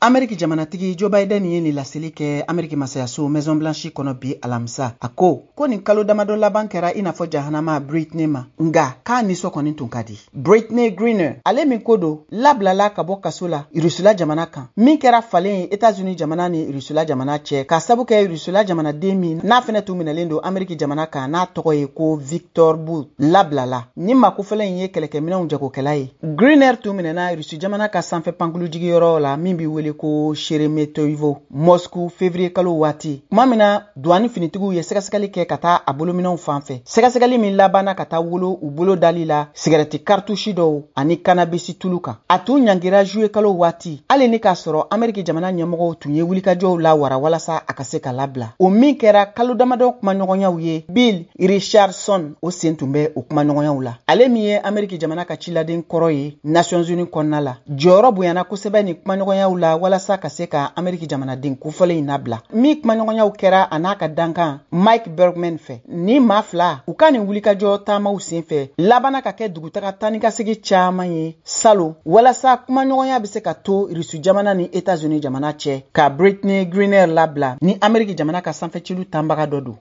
Ameriki jamanatigi Joe Biden ye ni laseli kɛ Ameriki masayaso Maison Blanche kɔnɔ bi alamisa. A ko ni kalo damado laban kɛra i n'a fɔ jahanama Britney ma. Nga k'a nisɔn kɔni tun ka di. Britney Griner ale min ko don labilala ka bɔ kaso la Irusula jamana kan. Min kɛra falen ye États-Unis jamana ni Irusula jamana cɛ. Ka sabu kɛ Irusula jamanaden min n'a fɛnɛ tun minɛlen don Ameriki jamana kan n'a tɔgɔ ye ko Victor Bout labilala. Ni makufɛlɛ in ye kɛlɛkɛminɛnw jagokɛla ye. Griner tun minɛna Irusu jamana ka sanfɛ pankulu jigiyɔrɔ la min bi wele ko Sheremetyevo Moscou février kalo waati. Kuma min na douane finitigiw ye sɛgɛsɛgɛli kɛ ka taa a bolominɛw fan fɛ. Sɛgɛsɛgɛli min labanna ka taa wolo u bolo dali la sigarɛti kartusi dɔw ani cannabis tulu kan. A tun ɲangira juillet kalo waati. Hali ni k'a sɔrɔ Ameriki jamana ɲɛmɔgɔw tun ye wulikajɔw la wara walasa a ka se ka labila. O min kɛra kalo damadɔ kumaɲɔgɔnyaw ye Bill Richardson o sen tun bɛ o kumaɲɔgɔnyaw la. Ale min ye Ameriki jamana ka ciladen kɔrɔ ye Nations Unies kɔnɔna la. Jɔyɔrɔ bonyana kosɛbɛ ni kumaɲɔgɔnyaw la walasa ka se ka Ameriki jamanaden kofɔlen in nabila. Min kumaɲɔgɔnyaw kɛra a n'a ka dankan Mike Bergman fɛ. Ni maa fila u ka nin wulikajɔ taamaw sen fɛ labanna ka kɛ dugutaga tani ka segi caman ye salo walasa kumaɲɔgɔnya bɛ se ka to Rusu jamana ni États-Unis jamana cɛ ka Britney Griner labila ni Ameriki jamana ka sanfɛcilu tanbaga dɔ don.